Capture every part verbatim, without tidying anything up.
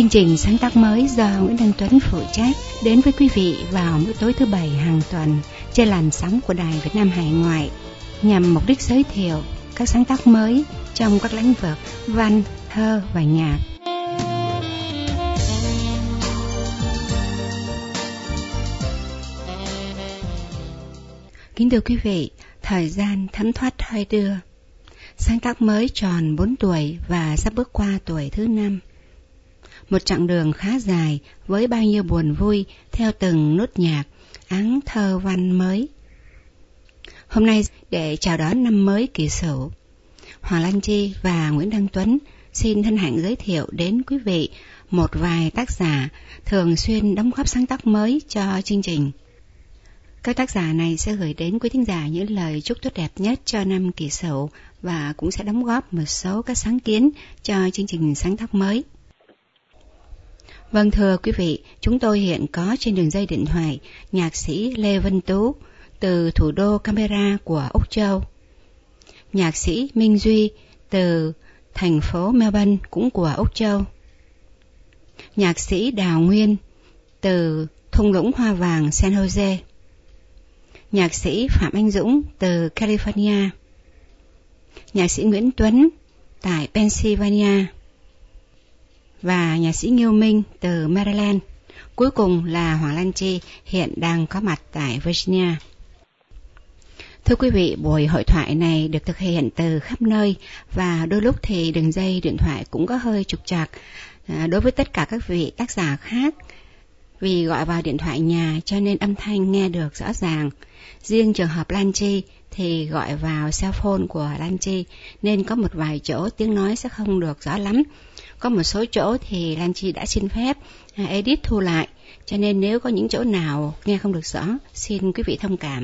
Chương trình sáng tác mới do Nguyễn Đăng Tuấn phụ trách đến với quý vị vào mỗi tối thứ bảy hàng tuần trên làn sóng của Đài Việt Nam Hải Ngoại, nhằm mục đích giới thiệu các sáng tác mới trong các lĩnh vực văn, thơ và nhạc. Kính thưa quý vị, thời gian thấm thoát thoi đưa. Sáng tác mới tròn bốn tuổi và sắp bước qua tuổi thứ năm. Một chặng đường khá dài với bao nhiêu buồn vui theo từng nốt nhạc, áng thơ văn mới. Hôm nay để chào đón năm mới Kỷ Sửu, Hoàng Lan Chi và Nguyễn Đăng Tuấn xin hân hạnh giới thiệu đến quý vị một vài tác giả thường xuyên đóng góp sáng tác mới cho chương trình. Các tác giả này sẽ gửi đến quý thính giả những lời chúc tốt đẹp nhất cho năm Kỷ Sửu và cũng sẽ đóng góp một số các sáng kiến cho chương trình sáng tác mới. Vâng, thưa quý vị, chúng tôi hiện có trên đường dây điện thoại nhạc sĩ Lê Vân Tú từ thủ đô Canberra của Úc Châu, nhạc sĩ Minh Duy từ thành phố Melbourne cũng của Úc Châu, nhạc sĩ Đào Nguyên từ thung lũng hoa vàng San Jose, nhạc sĩ Phạm Anh Dũng từ California, nhạc sĩ Nguyễn Tuấn tại Pennsylvania và nhạc sĩ Nghiêu Minh từ Maryland. Cuối cùng là Hoàng Lan Chi hiện đang có mặt tại Virginia. Thưa quý vị, buổi hội thoại này được thực hiện từ khắp nơi và đôi lúc thì đường dây điện thoại cũng có hơi trục trặc à, đối với tất cả các vị tác giả khác. Vì gọi vào điện thoại nhà cho nên âm thanh nghe được rõ ràng. Riêng trường hợp Lan Chi thì gọi vào cell phone của Lan Chi nên có một vài chỗ tiếng nói sẽ không được rõ lắm. Có một số chỗ thì Lan Chi đã xin phép à, edit thu lại, cho nên nếu có những chỗ nào nghe không được rõ, xin quý vị thông cảm.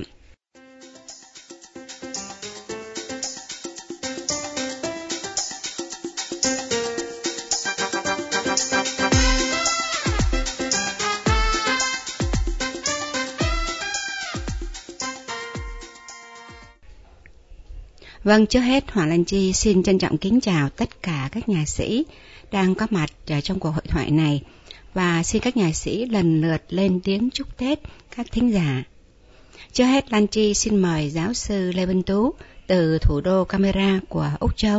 Vâng, trước hết Hoàng Lan Chi xin trân trọng kính chào tất cả các nhạc sĩ đang có mặt trong cuộc hội thoại này và xin các nhạc sĩ lần lượt lên tiếng chúc Tết các thính giả. Trước hết Lan Chi xin mời giáo sư Lê Vân Tú từ thủ đô Canberra của Úc Châu.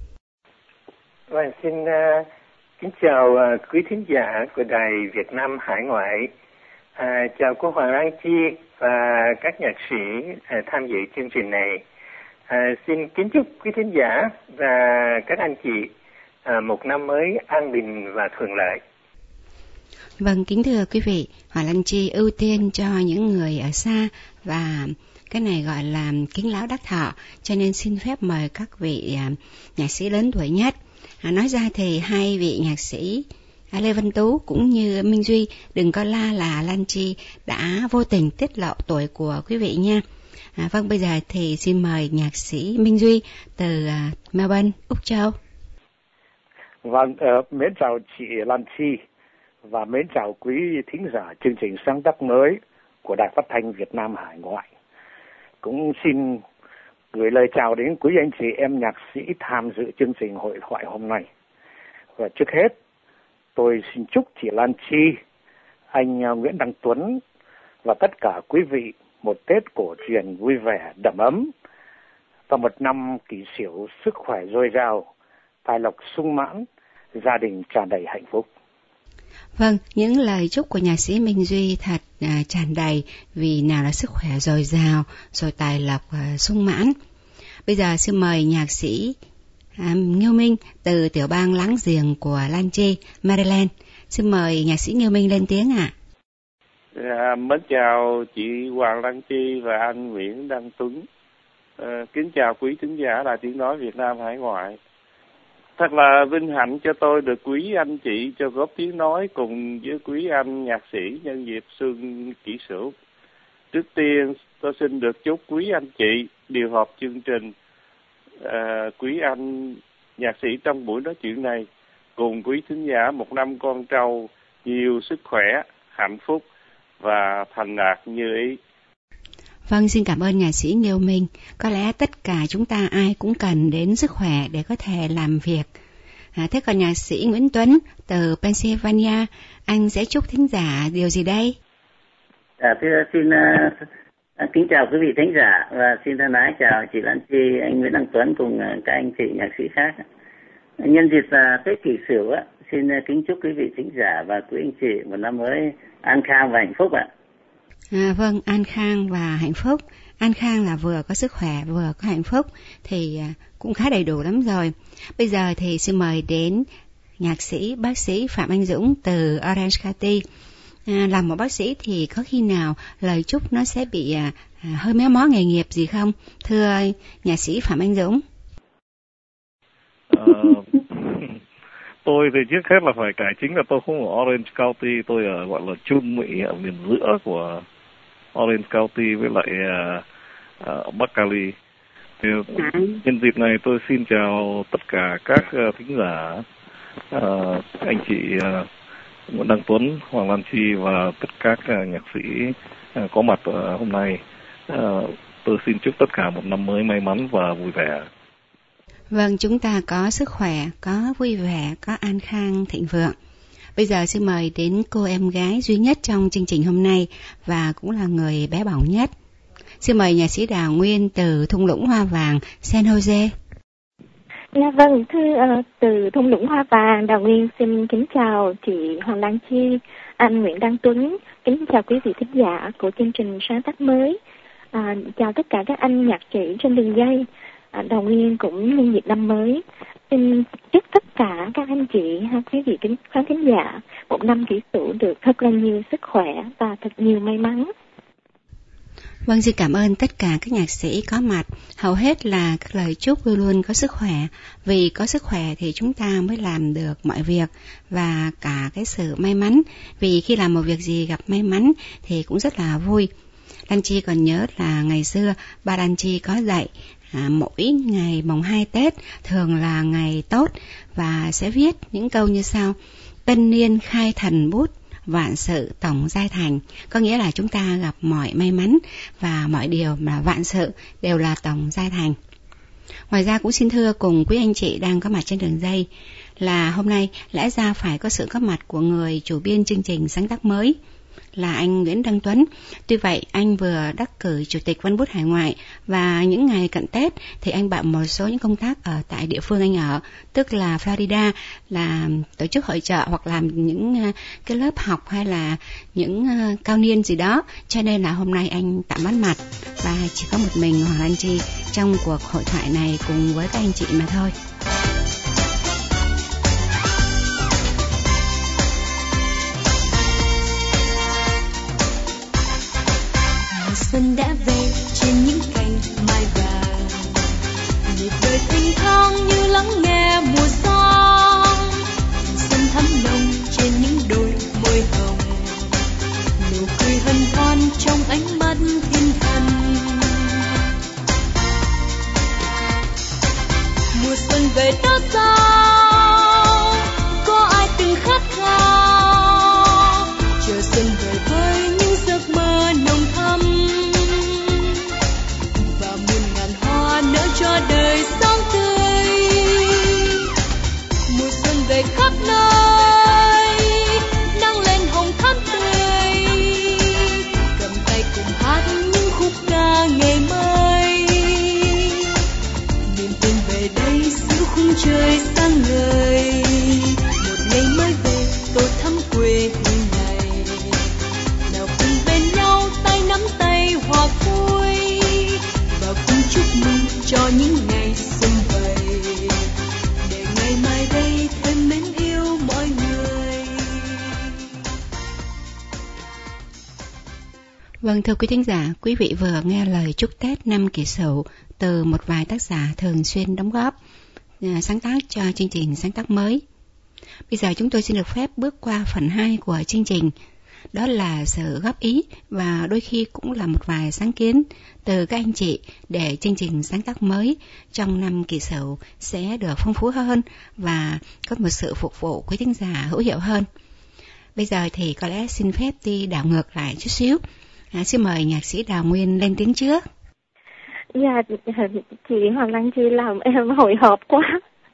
Vâng, xin uh, kính chào uh, quý thính giả của Đài Việt Nam Hải Ngoại. Uh, chào cô Hoàng Lan Chi và các nhạc sĩ uh, tham dự chương trình này. À, xin kính chúc quý thính giả và các anh chị à, một năm mới an bình và thuận lợi. Vâng, kính thưa quý vị, Hoàng Lan Chi ưu tiên cho những người ở xa và cái này gọi là kính lão đắc thọ, cho nên xin phép mời các vị à, nhạc sĩ lớn tuổi nhất. À, nói ra thì hai vị nhạc sĩ à, Lê Văn Tú cũng như Minh Duy đừng có la là Lan Chi đã vô tình tiết lộ tuổi của quý vị nha. À, vâng, bây giờ thì xin mời nhạc sĩ Minh Duy từ uh, Melbourne, Úc Châu. Vâng, uh, mến chào chị Lan Chi và mến chào quý thính giả chương trình sáng tác mới của Đài Phát thanh Việt Nam Hải Ngoại. Cũng xin gửi lời chào đến quý anh chị em nhạc sĩ tham dự chương trình hội thoại hôm nay. Và trước hết, tôi xin chúc chị Lan Chi, anh uh, Nguyễn Đăng Tuấn và tất cả quý vị một Tết cổ truyền vui vẻ, đầm ấm và một năm Kỷ Sửu sức khỏe dồi dào, tài lộc sung mãn, gia đình tràn đầy hạnh phúc. Vâng, những lời chúc của nhạc sĩ Minh Duy thật à, tràn đầy, vì nào là sức khỏe dồi dào, rồi tài lộc à, sung mãn. Bây giờ xin mời nhạc sĩ à, Nghiêu Minh từ tiểu bang láng giềng của Lan Chi, Maryland. Xin mời nhạc sĩ Nghiêu Minh lên tiếng ạ. À. À, mến chào chị Hoàng Lan Chi và anh Nguyễn Đăng Tuấn. À, kính chào quý thính giả Đài Tiếng Nói Việt Nam Hải Ngoại. Thật là vinh hạnh cho tôi được quý anh chị cho góp tiếng nói cùng với quý anh nhạc sĩ nhân dịp xuân Kỷ Sửu. Trước tiên tôi xin được chúc quý anh chị điều hợp chương trình, à, quý anh nhạc sĩ trong buổi nói chuyện này cùng quý thính giả một năm con trâu nhiều sức khỏe, hạnh phúc và thành đạt như ý. Vâng, xin cảm ơn nhạc sĩ Nghiêu Minh. Có lẽ tất cả chúng ta ai cũng cần đến sức khỏe để có thể làm việc. À, thế còn nhạc sĩ Nguyễn Tuấn từ Pennsylvania, anh sẽ chúc thính giả điều gì đây? À, thưa xin uh, kính chào quý vị thính giả và xin thân ái chào chị Lan Chi, anh Nguyễn Đăng Tuấn cùng uh, các anh chị nhạc sĩ khác. Nhân dịp uh, Tết Kỷ Sửu, uh, xin uh, kính chúc quý vị thính giả và quý anh chị một năm mới an khang và hạnh phúc ạ. À, vâng, an khang và hạnh phúc. An khang là vừa có sức khỏe vừa có hạnh phúc thì uh, cũng khá đầy đủ lắm rồi. Bây giờ thì xin mời đến nhạc sĩ bác sĩ Phạm Anh Dũng từ Orange County. À, làm một bác sĩ thì có khi nào lời chúc nó sẽ bị à, à, hơi méo mó nghề nghiệp gì không? Thưa nhạc sĩ Phạm Anh Dũng. À, tôi thì trước hết là phải cải chính là tôi không ở Orange County, tôi ở gọi là Trung Mỹ, ở miền giữa của Orange County với lại à, à, Bắc Cali. Thì nhân dịp này tôi xin chào tất cả các uh, thính giả, uh, anh chị uh, Nguyễn Đăng Tuấn, Hoàng Lan Chi và tất cả các uh, nhạc sĩ uh, có mặt uh, hôm nay. Uh, tôi xin chúc tất cả một năm mới may mắn và vui vẻ. Vâng, chúng ta có sức khỏe, có vui vẻ, có an khang thịnh vượng. Bây giờ xin mời đến cô em gái duy nhất trong chương trình hôm nay và cũng là người bé bỏng nhất. Xin mời nhạc sĩ Đào Nguyên từ thung lũng Hoa Vàng, San Jose. Dạ vâng, thưa uh, từ thung lũng Hoa Vàng, Đào Nguyên xin kính chào chị Hoàng Lan Chi, anh Nguyễn Đăng Tuấn, kính chào quý vị thính giả của chương trình Sáng tác mới. À, chào tất cả các anh nhạc sĩ trên đường dây. À, Đào Nguyên cũng nhân dịp năm mới xin chúc tất cả các anh chị hay quý vị kính khán thính giả một năm Kỷ Sửu được thật là nhiều sức khỏe và thật nhiều may mắn. Vâng, xin cảm ơn tất cả các nhạc sĩ có mặt. Hầu hết là các lời chúc luôn luôn có sức khỏe. Vì có sức khỏe thì chúng ta mới làm được mọi việc và cả cái sự may mắn. Vì khi làm một việc gì gặp may mắn thì cũng rất là vui. Lan Chi còn nhớ là ngày xưa ba Lan Chi có dạy à, mỗi ngày mồng hai Tết thường là ngày tốt và sẽ viết những câu như sau: tân niên khai thần bút, vạn sự tổng giai thành. Có nghĩa là chúng ta gặp mọi may mắn và mọi điều mà vạn sự đều là tổng giai thành. Ngoài ra cũng xin thưa cùng quý anh chị đang có mặt trên đường dây là hôm nay lẽ ra phải có sự góp mặt của người chủ biên chương trình Sáng tác mới là anh Nguyễn Đăng Tuấn. Tuy vậy anh vừa đắc cử chủ tịch Văn bút Hải ngoại và những ngày cận Tết thì anh bận một số những công tác ở tại địa phương anh ở, tức là Florida, là tổ chức hội chợ hoặc làm những cái lớp học hay là những cao niên gì đó, cho nên là hôm nay anh tạm vắng mặt và chỉ có một mình Hoàng Lan Chi trong cuộc hội thoại này cùng với các anh chị mà thôi. Xuân đã về trên những cành mai vàng, nhịp đời thanh thang như lắng nghe mùa gió. Xuân thắm nồng trên những đôi môi hồng, nụ cười hân hoan trong ánh mắt thiên thần. Mùa xuân về đã sao, có ai từng khát khao chờ xuân về với những giấc mơ nồng thắm. Cho đời sáng tươi, mùa xuân về khắp nơi, nắng lên hồng thắm tươi, cầm tay cùng hát những khúc ca ngày mới. Niềm tin về đây giữa khung trời sáng ngời, một ngày mới về tôi thăm quê hương này. Nào cùng bên nhau tay nắm tay hòa vui, và cùng chúc mừng cho những ngày xuân về, để ngày mai đây thêm mến yêu mọi người. Vâng, thưa quý thính giả, quý vị vừa nghe lời chúc Tết năm Kỷ Sửu từ một vài tác giả thường xuyên đóng góp sáng tác cho chương trình Sáng tác mới. Bây giờ chúng tôi xin được phép bước qua phần hai của chương trình. Đó là sự góp ý và đôi khi cũng là một vài sáng kiến từ các anh chị để chương trình Sáng tác mới trong năm Kỷ Sửu sẽ được phong phú hơn và có một sự phục vụ quý thính giả hữu hiệu hơn. Bây giờ thì có lẽ xin phép đi đảo ngược lại chút xíu. À, xin mời nhạc sĩ Đào Nguyên lên tiếng trước. Dạ, chị Hoàng Lan Chi làm em hồi hộp quá.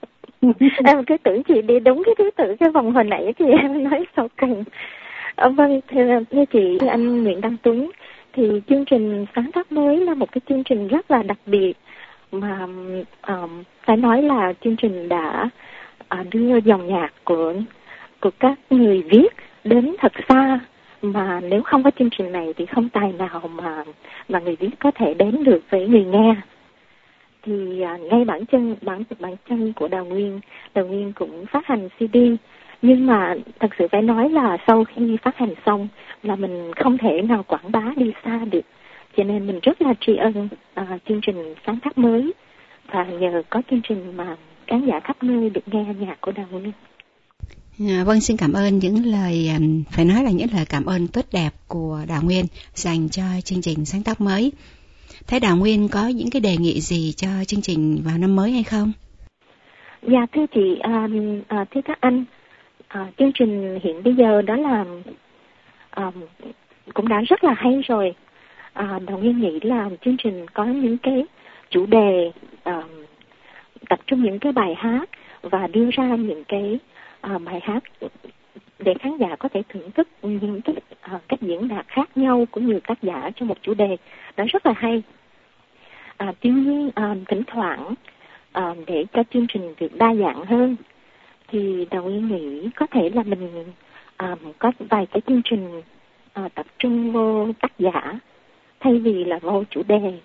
Em cứ tưởng chị đi đúng cái thứ tự cái vòng hồi nãy thì em nói sau cùng. À, vâng, thưa, thưa chị, thưa anh Nguyễn Đăng Tuấn, thì chương trình Sáng tác mới là một cái chương trình rất là đặc biệt mà um, phải nói là chương trình đã uh, đưa dòng nhạc của của các người viết đến thật xa, mà nếu không có chương trình này thì không tài nào mà mà người viết có thể đến được với người nghe. Thì à, ngay bản chân bản bản chân của Đào Nguyên, Đào Nguyên cũng phát hành xê đê, nhưng mà thật sự phải nói là sau khi phát hành xong là mình không thể nào quảng bá đi xa được, cho nên mình rất là tri ân à, chương trình Sáng tác mới, và nhờ có chương trình mà khán giả khắp nơi được nghe nhạc của Đào Nguyên. À, vâng, xin cảm ơn những lời, phải nói là những lời cảm ơn tốt đẹp của Đào Nguyên dành cho chương trình Sáng tác mới. Thế Đào Nguyên có những cái đề nghị gì cho chương trình vào năm mới hay không? Dạ thưa chị, à, à, thưa các anh, à, chương trình hiện bây giờ đó là à, cũng đã rất là hay rồi. À, Đào Nguyên nghĩ là chương trình có những cái chủ đề, à, tập trung những cái bài hát và đưa ra những cái à, bài hát để khán giả có thể thưởng thức những cái à, cách diễn đạt khác nhau của nhiều tác giả trong một chủ đề, đó rất là hay. À, tuy nhiên à, thỉnh thoảng à, để cho chương trình được đa dạng hơn thì Đào Nguyên nghĩ có thể là mình à, có vài cái chương trình à, tập trung vô tác giả thay vì là vô chủ đề.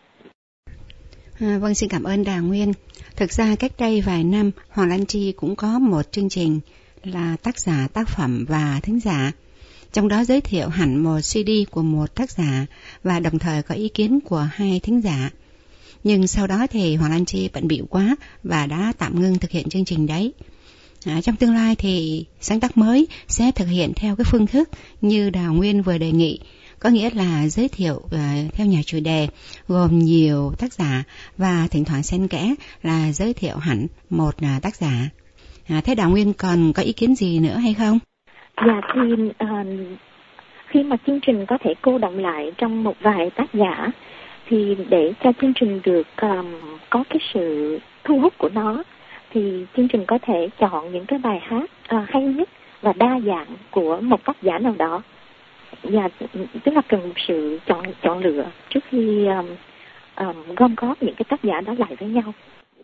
À, vâng, xin cảm ơn Đào Nguyên. Thực ra cách đây vài năm Hoàng Lan Chi cũng có một chương trình là tác giả, tác phẩm và thính giả, trong đó giới thiệu hẳn một xê đê của một tác giả và đồng thời có ý kiến của hai thính giả. Nhưng sau đó thì Hoàng Lan Chi bận bịu quá và đã tạm ngưng thực hiện chương trình đấy. À, trong tương lai thì Sáng tác mới sẽ thực hiện theo cái phương thức như Đào Nguyên vừa đề nghị, có nghĩa là giới thiệu uh, theo nhà chủ đề gồm nhiều tác giả và thỉnh thoảng xen kẽ là giới thiệu hẳn một uh, tác giả. À, thế Đào Nguyên còn có ý kiến gì nữa hay không? Dạ thì uh, khi mà chương trình có thể cô đọng lại trong một vài tác giả thì để cho chương trình được um, có cái sự thu hút của nó thì chương trình có thể chọn những cái bài hát uh, hay nhất và đa dạng của một tác giả nào đó. Và tức là cần một sự chọn chọn lựa trước khi um, um, gom góp những cái tác giả đó lại với nhau.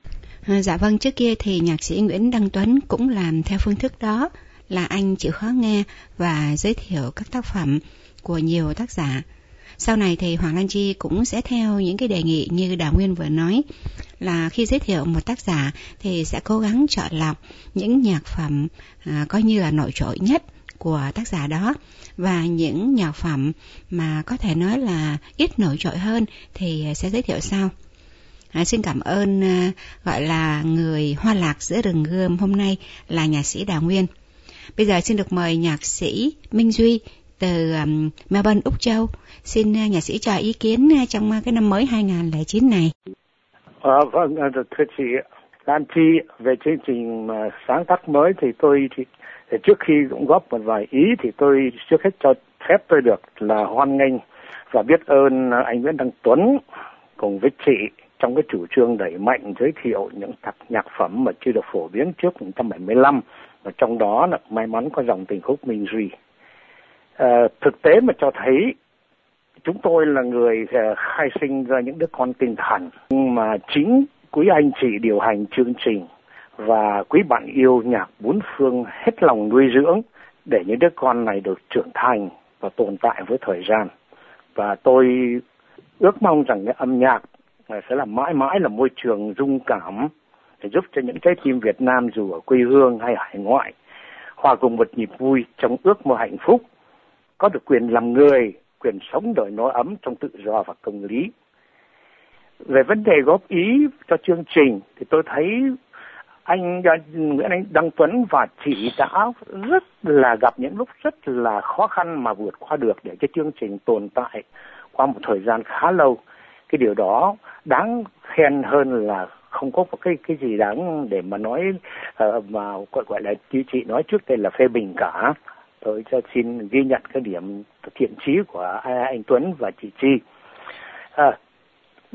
À, dạ vâng, trước kia thì nhạc sĩ Nguyễn Đăng Tuấn cũng làm theo phương thức đó, là anh chịu khó nghe và giới thiệu các tác phẩm của nhiều tác giả. Sau này thì Hoàng Lan Chi cũng sẽ theo những cái đề nghị như Đào Nguyên vừa nói, là khi giới thiệu một tác giả thì sẽ cố gắng chọn lọc những nhạc phẩm à, coi như là nổi trội nhất của tác giả đó, và những nhạc phẩm mà có thể nói là ít nổi trội hơn thì sẽ giới thiệu sau. À, xin cảm ơn à, gọi là người hoa lạc giữa rừng gươm hôm nay là nhạc sĩ Đào Nguyên. Bây giờ xin được mời nhạc sĩ Minh Duy từ um, Melbourne, Úc Châu. Xin uh, nhạc sĩ cho ý kiến uh, trong uh, cái năm mới hai không không chín này. À, vâng, thưa chị Lan Chi, về chương trình uh, sáng tác mới thì tôi thì, thì trước khi cũng góp một vài ý thì tôi trước hết cho phép tôi được là hoan nghênh và biết ơn uh, anh Nguyễn Đăng Tuấn cùng với chị trong cái chủ trương đẩy mạnh giới thiệu những tác nhạc phẩm mà chưa được phổ biến trước một trăm bảy mươi lăm, và trong đó là may mắn có dòng tình khúc Minh Duy. À, thực tế mà cho thấy chúng tôi là người uh, khai sinh ra những đứa con tinh thần, mà chính quý anh chị điều hành chương trình và quý bạn yêu nhạc bốn phương hết lòng nuôi dưỡng để những đứa con này được trưởng thành và tồn tại với thời gian. Và tôi ước mong rằng cái âm nhạc sẽ là mãi mãi là môi trường rung cảm để giúp cho những trái tim Việt Nam dù ở quê hương hay hải ngoại hòa cùng một nhịp vui trong ước mơ hạnh phúc, có được quyền làm người, quyền sống đời no ấm trong tự do và công lý. Về vấn đề góp ý cho chương trình thì tôi thấy anh Nguyễn Anh Đăng Tuấn và chị đã rất là gặp những lúc rất là khó khăn mà vượt qua được để cho chương trình tồn tại qua một thời gian khá lâu. Cái điều đó đáng khen hơn là không có cái cái gì đáng để mà nói uh, mà gọi gọi là như chị nói trước đây là phê bình cả. Tôi cho xin ghi nhận cái điểm thiện chí của anh Tuấn và chị Chi. À,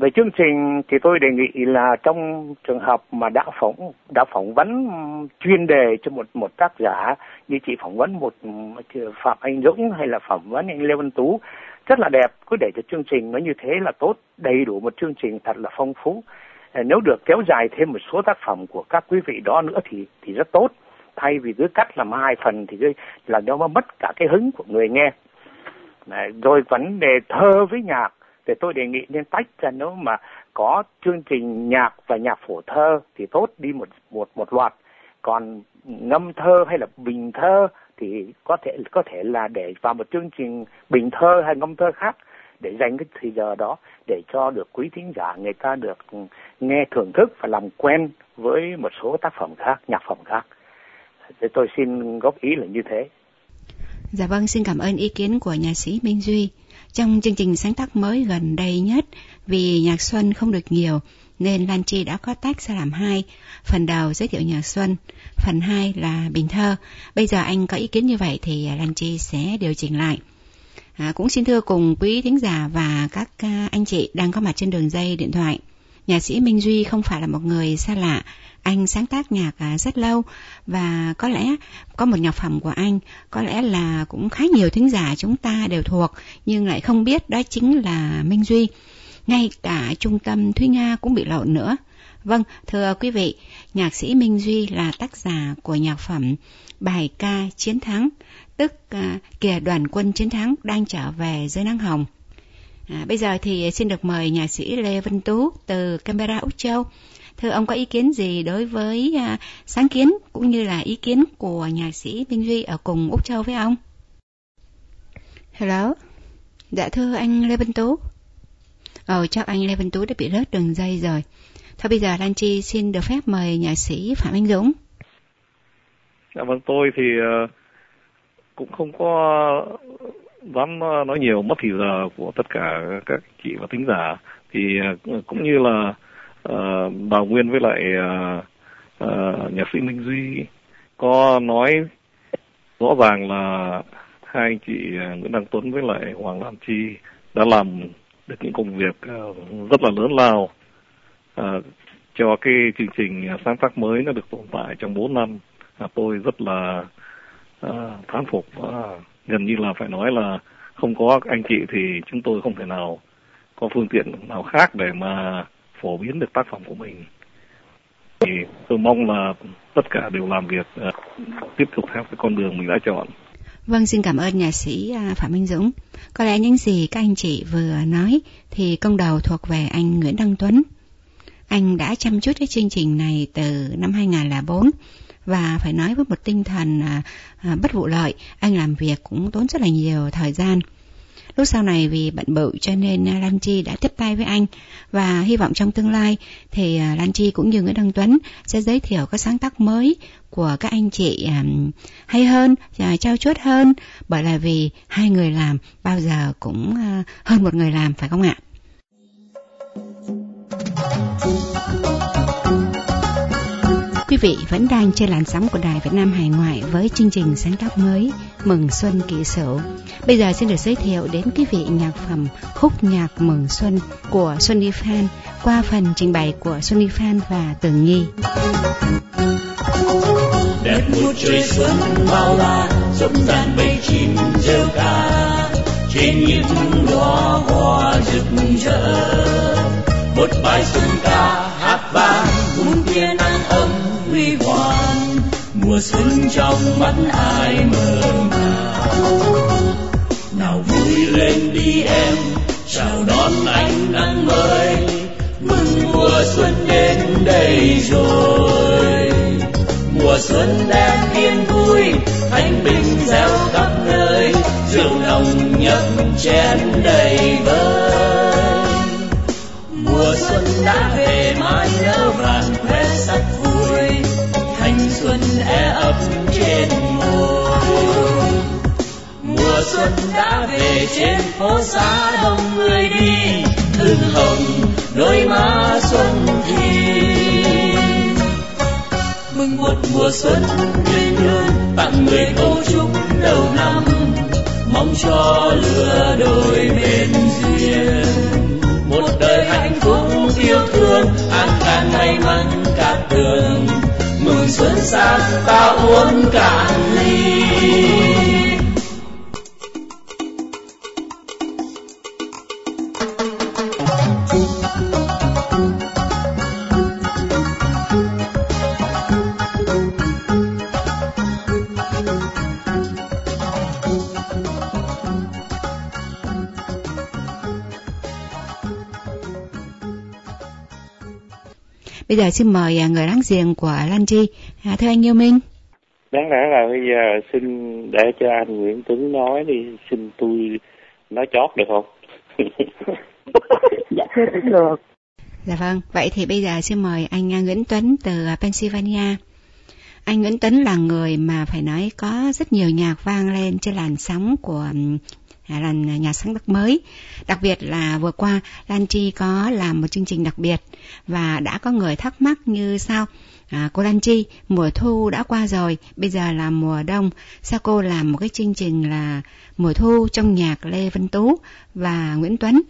Về chương trình thì tôi đề nghị là trong trường hợp mà đã phỏng đã phỏng vấn chuyên đề cho một một tác giả, như chị phỏng vấn một Phạm Anh Dũng hay là phỏng vấn anh Lê Văn Tú, rất là đẹp, cứ để cho chương trình nó như thế là tốt, đầy đủ một chương trình thật là phong phú. Nếu được kéo dài thêm một số tác phẩm của các quý vị đó nữa thì thì rất tốt, thay vì cứ cắt làm hai phần thì là nó mất cả cái hứng của người nghe. Đấy, rồi vấn đề thơ với nhạc thì tôi đề nghị nên tách ra, nếu mà có chương trình nhạc và nhạc phổ thơ thì tốt, đi một một một loạt. Còn ngâm thơ hay là bình thơ thì có thể có thể là để vào một chương trình bình thơ hay ngâm thơ khác, để dành cái thời giờ đó để cho được quý thính giả người ta được nghe thưởng thức và làm quen với một số tác phẩm khác, nhạc phẩm khác. Thì tôi xin góp ý là như thế. Dạ vâng, xin cảm ơn ý kiến của nhạc sĩ Minh Duy. Trong chương trình sáng tác mới gần đây nhất, vì nhạc xuân không được nhiều nên Lan Chi đã có tách ra làm hai. Phần đầu giới thiệu nhạc xuân, phần hai là bình thơ. Bây giờ anh có ý kiến như vậy thì Lan Chi sẽ điều chỉnh lại. À, cũng xin thưa cùng quý thính giả và các anh chị đang có mặt trên đường dây điện thoại. Nhạc sĩ Minh Duy không phải là một người xa lạ. Anh sáng tác nhạc rất lâu và có lẽ có một nhạc phẩm của anh có lẽ là cũng khá nhiều thính giả chúng ta đều thuộc, nhưng lại không biết đó chính là Minh Duy. Ngay cả trung tâm Thúy Nga cũng bị lộn nữa. Vâng, thưa quý vị, nhạc sĩ Minh Duy là tác giả của nhạc phẩm Bài ca Chiến thắng, tức uh, Kìa đoàn quân chiến thắng đang trở về dưới nắng hồng. À, bây giờ thì xin được mời nhạc sĩ Lê Văn Tú từ Canberra, Úc Châu. Thưa ông có ý kiến gì đối với uh, sáng kiến cũng như là ý kiến của nhạc sĩ Minh Duy ở cùng Úc Châu với ông? Hello. Dạ thưa anh Lê Văn Tú. Ồ, chắc anh Lê Văn Tú đã bị rớt đường dây rồi. Thôi bây giờ Lan Chi xin được phép mời nhạc sĩ Phạm Anh Dũng. Dạ vâng, tôi thì uh, cũng không có dám nói nhiều, mất thì giờ của tất cả các chị và thính giả. Thì uh, cũng như là uh, Đào Nguyên với lại uh, uh, nhạc sĩ Minh Duy có nói rõ ràng là hai anh chị uh, Nguyễn Đăng Tuấn với lại Hoàng Lan Chi đã làm được những công việc uh, rất là lớn lao uh, cho cái chương trình sáng tác mới nó được tồn tại trong bốn năm. Uh, tôi rất là uh, thán phục, uh, gần như là phải nói là không có anh chị thì chúng tôi không thể nào có phương tiện nào khác để mà phổ biến được tác phẩm của mình. Thì tôi mong là tất cả đều làm việc uh, tiếp tục theo cái con đường mình đã chọn. Vâng, xin cảm ơn nhạc sĩ Phạm Anh Dũng. Có lẽ những gì các anh chị vừa nói thì công đầu thuộc về anh Nguyễn Đăng Tuấn. Anh đã chăm chút cái chương trình này từ năm hai không không bốn và phải nói với một tinh thần à, à, bất vụ lợi, anh làm việc cũng tốn rất là nhiều thời gian. Lúc sau này vì bận bự cho nên Lan Chi đã tiếp tay với anh và hy vọng trong tương lai thì Lan Chi cũng như Nguyễn Đăng Tuấn sẽ giới thiệu các sáng tác mới của các anh chị um, hay hơn, uh, trau chuốt hơn, bởi là vì hai người làm bao giờ cũng uh, hơn một người làm, phải không ạ? Quý vị vẫn đang trên làn sóng của Đài Việt Nam Hải Ngoại với chương trình sáng tác mới Mừng Xuân Kỷ Sửu. Bây giờ xin được giới thiệu đến quý vị nhạc phẩm Khúc nhạc Mừng Xuân của Xuân Phan qua phần trình bày của Xuân Phan và Tường Nhi. Đẹp một trời xuân bao la, rộn ràng mây chim rêu ca, trên những đóa hoa rực rỡ. Một bài xuân ca hát vang, muôn tia nắng ấm huy hoàng, mùa xuân trong mắt ai mơ màng. Nào vui lên đi em, chào đón ánh nắng mới, mừng mùa xuân đến đây rồi. Mùa xuân đem yên vui, thanh bình reo khắp nơi, rượu nồng nhấp chén đầy vơi. Mùa xuân đã về mái nở vàng khoe sắc vui, thanh xuân e ấp trên môi. Mùa xuân đã về trên phố xá đông người đi, ửng hồng đôi má xuân thì. Mừng một mùa xuân tươi luôn, tặng người câu chúc đầu năm, mong cho lứa đôi bên duyên. Một một đời hạnh phúc yêu thương, an khang may mắn cát tường, mừng xuân sang ta uống cạn ly. Bây giờ xin mời người láng giềng của Lan Chi, à, thưa anh Yêu Minh. Đáng lẽ là bây giờ xin để cho anh Nguyễn Tuấn nói đi, xin tôi nói chót được không? Dạ thưa cũng được. Dạ vâng, vậy thì bây giờ xin mời anh Nguyễn Tuấn từ Pennsylvania. Anh Nguyễn Tuấn là người mà phải nói có rất nhiều nhạc vang lên trên làn sóng của làn nhạc sáng tác mới. Đặc biệt là vừa qua Lan Chi có làm một chương trình đặc biệt và đã có người thắc mắc như sau: à, cô Lan Chi, mùa thu đã qua rồi, bây giờ là mùa đông, sao cô làm một cái chương trình là mùa thu trong nhạc Lê Văn Tú và Nguyễn Tuấn?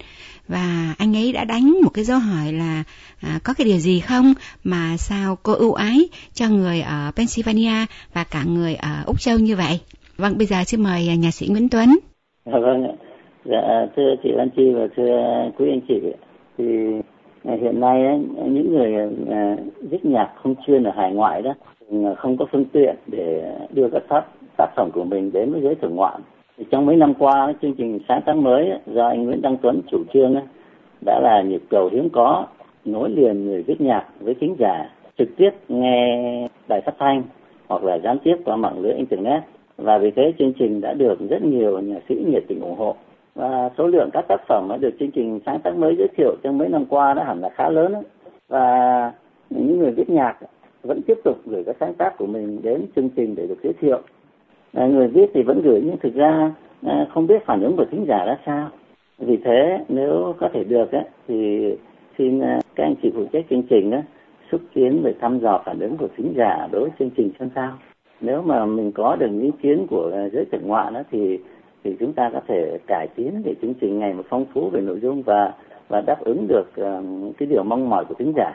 Và anh ấy đã đánh một cái dấu hỏi là à, có cái điều gì không mà sao cô ưu ái cho người ở Pennsylvania và cả người ở Úc Châu như vậy? Vâng, bây giờ xin mời nhạc sĩ Nguyễn Tuấn. À, vâng ạ. Dạ, thưa chị Lan Chi và thưa quý anh chị, thì hiện nay ấy, những người à, viết nhạc không chuyên ở hải ngoại đó không có phương tiện để đưa các tác, tác phẩm của mình đến với giới thưởng ngoạn. Thì trong mấy năm qua, chương trình sáng tác mới ấy, do anh Nguyễn Đăng Tuấn chủ trương ấy, đã là nhịp cầu hiếm có nối liền người viết nhạc với thính giả trực tiếp nghe đài phát thanh hoặc là gián tiếp qua mạng lưới internet. Và vì thế chương trình đã được rất nhiều nhạc sĩ nhiệt tình ủng hộ. Và số lượng các tác phẩm đã được chương trình sáng tác mới giới thiệu trong mấy năm qua đã hẳn là khá lớn ấy. Và những người viết nhạc vẫn tiếp tục gửi các sáng tác của mình đến chương trình để được giới thiệu. À, người viết thì vẫn gửi nhưng thực ra à, không biết phản ứng của thính giả ra sao. Vì thế nếu có thể được ấy, thì xin à, các anh chị phụ trách chương trình ấy, xúc tiến về thăm dò phản ứng của thính giả đối với chương trình xem sao. Nếu mà mình có được ý kiến của giới thưởng ngoạn đó, thì thì chúng ta có thể cải tiến để chương trình ngày một phong phú về nội dung và và đáp ứng được uh, cái điều mong mỏi của thính giả.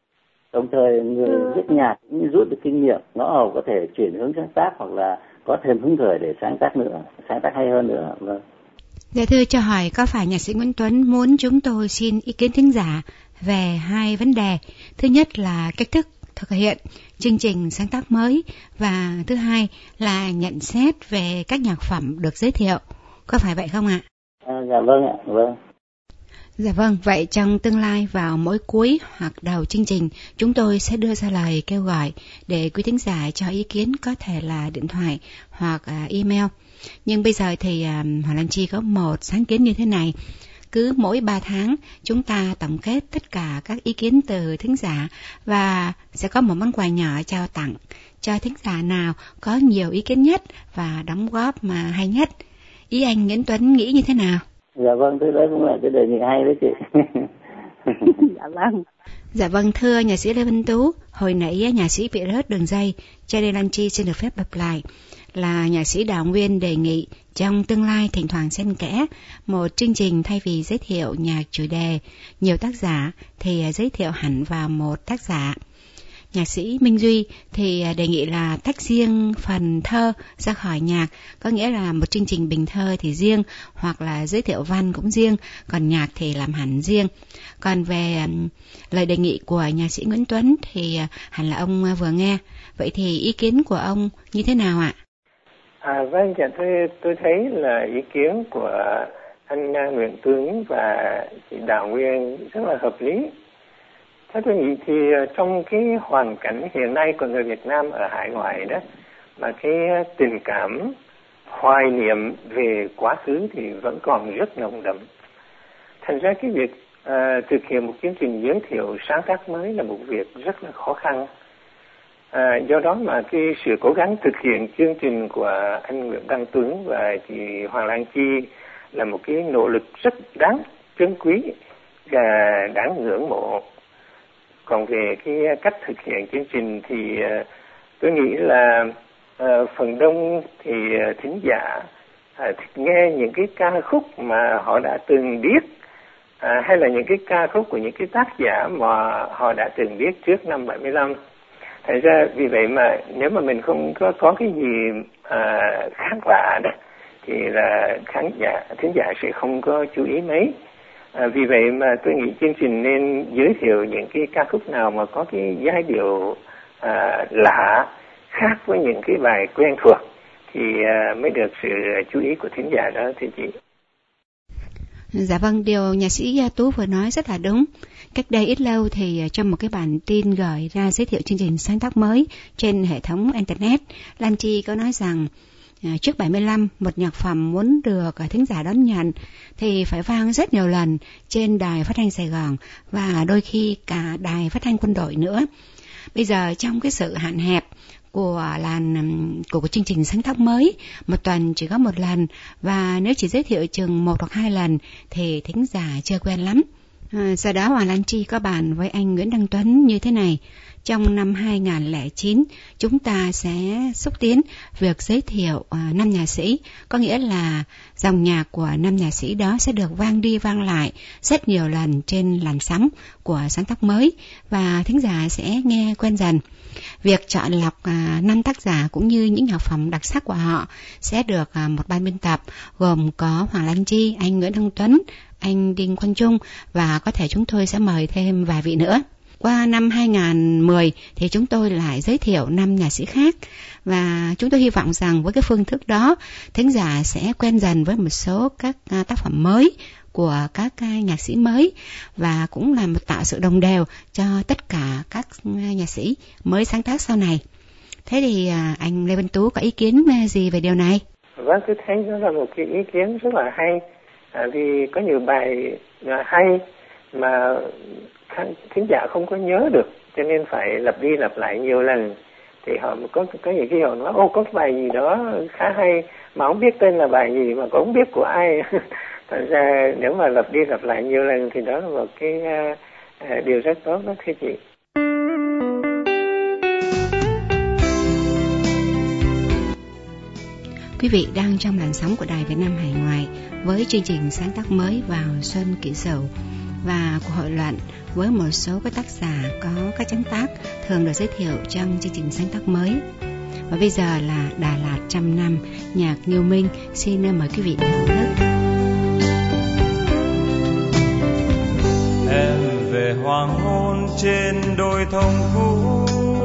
Đồng thời người viết nhạc cũng rút được kinh nghiệm, ngõ hầu có thể chuyển hướng sáng tác hoặc là có thêm hứng khởi để sáng tác nữa, sáng tác hay hơn nữa. Vâng. Dạ thưa, cho hỏi có phải nhạc sĩ Nguyễn Tuấn muốn chúng tôi xin ý kiến thính giả về hai vấn đề? Thứ nhất là cách thức thực hiện chương trình sáng tác mới và thứ hai là nhận xét về các nhạc phẩm được giới thiệu. Có phải vậy không ạ? À, dạ vâng ạ, vâng. Dạ vâng, vậy trong tương lai vào mỗi cuối hoặc đầu chương trình chúng tôi sẽ đưa ra lời kêu gọi để quý thính giả cho ý kiến, có thể là điện thoại hoặc uh, email. Nhưng bây giờ thì uh, Hoàng Lan Chi có một sáng kiến như thế này. Cứ mỗi ba tháng chúng ta tổng kết tất cả các ý kiến từ thính giả và sẽ có một món quà nhỏ trao tặng cho thính giả nào có nhiều ý kiến nhất và đóng góp mà hay nhất. Ý anh Nguyễn Tuấn nghĩ như thế nào? Dạ vâng, thế đấy cũng là cái đề nghị hay đấy chị. Dạ vâng. Dạ vâng, thưa nhạc sĩ Lê Văn Tú, hồi nãy nhạc sĩ bị rớt đường dây, cho nên Lan Chi xin được phép lặp lại là nhạc sĩ Đào Nguyên đề nghị trong tương lai thỉnh thoảng xen kẽ một chương trình, thay vì giới thiệu nhạc chủ đề nhiều tác giả thì giới thiệu hẳn vào một tác giả. Nhạc sĩ Minh Duy thì đề nghị là tách riêng phần thơ ra khỏi nhạc, có nghĩa là một chương trình bình thơ thì riêng, hoặc là giới thiệu văn cũng riêng, còn nhạc thì làm hẳn riêng. Còn về um, lời đề nghị của nhạc sĩ Nguyễn Tuấn thì uh, hẳn là ông uh, vừa nghe. Vậy thì ý kiến của ông như thế nào ạ? À, vâng, dạ, tôi, tôi thấy là ý kiến của anh Nguyễn Tuấn và chị Đào Nguyên rất là hợp lý. Theo tôi nghĩ thì trong cái hoàn cảnh hiện nay của người Việt Nam ở hải ngoại đó, mà cái tình cảm hoài niệm về quá khứ thì vẫn còn rất nồng đậm. Thành ra cái việc uh, thực hiện một chương trình giới thiệu sáng tác mới là một việc rất là khó khăn. À, do đó mà cái sự cố gắng thực hiện chương trình của anh Nguyễn Đăng Tuấn và chị Hoàng Lan Chi là một cái nỗ lực rất đáng trân quý và đáng ngưỡng mộ. Còn về cái cách thực hiện chương trình thì uh, tôi nghĩ là uh, phần đông thì uh, thính giả uh, nghe những cái ca khúc mà họ đã từng biết à, hay là những cái ca khúc của những cái tác giả mà họ đã từng viết trước năm bảy mươi lăm. Thật ra vì vậy mà nếu mà mình không có có cái gì à, khác lạ đó thì là khán giả thính giả sẽ không có chú ý mấy. À, vì vậy mà tôi nghĩ chương trình nên giới thiệu những cái ca khúc nào mà có cái giai điệu à, lạ, khác với những cái bài quen thuộc thì à, mới được sự chú ý của thính giả đó thưa chị. Dạ vâng, điều nhạc sĩ Tú vừa nói rất là đúng. Cách đây ít lâu thì trong một cái bản tin gửi ra giới thiệu chương trình sáng tác mới trên hệ thống Internet, Lan Chi có nói rằng trước bảy mươi lăm, một nhạc phẩm muốn được thính giả đón nhận thì phải vang rất nhiều lần trên đài phát thanh Sài Gòn và đôi khi cả đài phát thanh Quân đội nữa. Bây giờ trong cái sự hạn hẹp của làn của, của chương trình sáng tác mới, một tuần chỉ có một lần, và nếu chỉ giới thiệu chừng một hoặc hai lần thì thính giả chưa quen lắm. À, do đó Hoàng Lan Chi có bàn với anh Nguyễn Đăng Tuấn như thế này: trong năm hai không không chín, chúng ta sẽ xúc tiến việc giới thiệu à, năm nhạc sĩ, có nghĩa là dòng nhạc của năm nhạc sĩ đó sẽ được vang đi vang lại rất nhiều lần trên làn sóng của sáng tác mới và thính giả sẽ nghe quen dần. Việc chọn lọc à, năm tác giả cũng như những nhạc phẩm đặc sắc của họ sẽ được à, một ban biên tập gồm có Hoàng Lan Chi, anh Nguyễn Đăng Tuấn, anh Đinh Quang Trung và có thể chúng tôi sẽ mời thêm vài vị nữa. Qua năm hai không một không thì chúng tôi lại giới thiệu năm nhạc sĩ khác và chúng tôi hy vọng rằng với cái phương thức đó, thính giả sẽ quen dần với một số các tác phẩm mới của các nhạc sĩ mới và cũng là một tạo sự đồng đều cho tất cả các nhạc sĩ mới sáng tác sau này. Thế thì anh Lê Văn Tú có ý kiến gì về điều này? Vâng, tôi thấy đó là một cái ý kiến rất là hay, à, vì có nhiều bài hay mà thính giả không có nhớ được, cho nên phải lặp đi lặp lại nhiều lần thì họ có có những cái họ nói ô có bài gì đó khá hay mà không biết tên là bài gì mà cũng không biết của ai. Thật ra nếu mà lặp đi lặp lại nhiều lần thì đó là một cái uh, điều rất tốt đó thưa chị. Quý vị đang trong làn sóng của Đài Việt Nam Hải Ngoại với chương trình sáng tác mới vào Xuân Kỷ Sửu và cuộc hội luận với một số các tác giả có các sáng tác thường được giới thiệu trong chương trình sáng tác mới. Và bây giờ là Đà Lạt trăm năm, nhạc Nghiêu Minh. Xin mời quý vị thưởng thức. Em về hoàng hôn trên đồi thông cũ,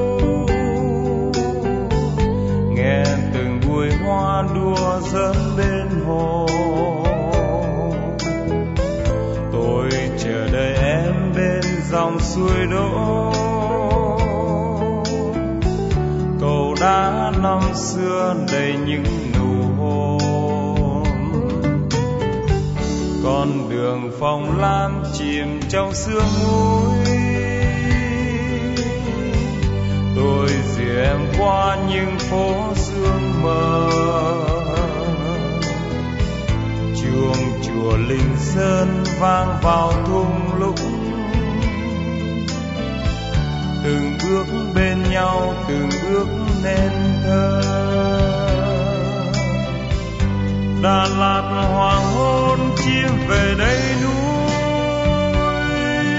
nghe từng bụi hoa đua dẫn bên hồ. Tôi chờ đợi em bên dòng suối đỗ, cầu đá năm xưa đầy những nụ hôn. Con đường phong lam chìm trong sương muối, tôi dìu em qua những phố sương mờ. Chuông chùa Linh Sơn vang vào thung lũng, từng bước bên nhau, từng bước nên thơ. Đà Lạt hoàng hôn chim về đây núi,